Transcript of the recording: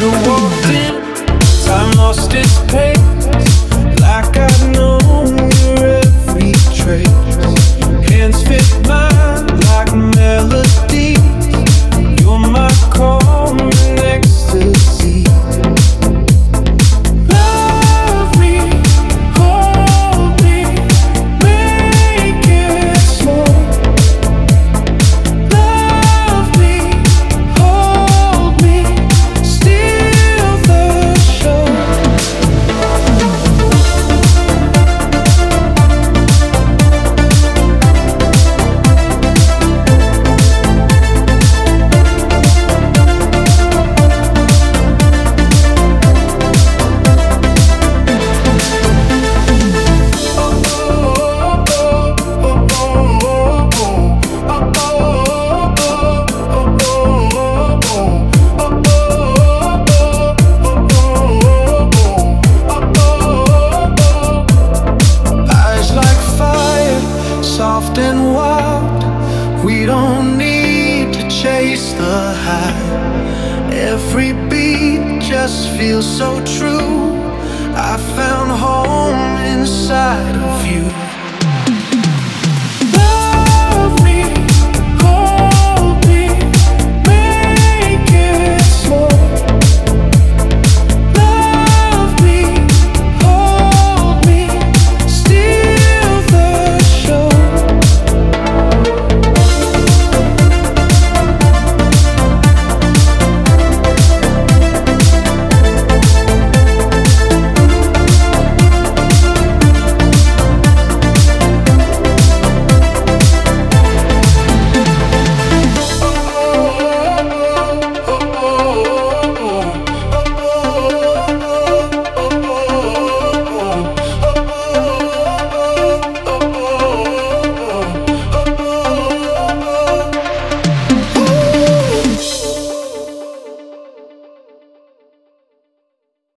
walked in, time lost its pace, like I'd known your every trace. Hands fit mine like melodies. You're my calm and ecstasy. Love me, hold me, make it slow. Love me, hold me, steal the show. Eyes like fire, soft and wild. We don't need to chase the high. Every beat just feels so true. I found home inside of you.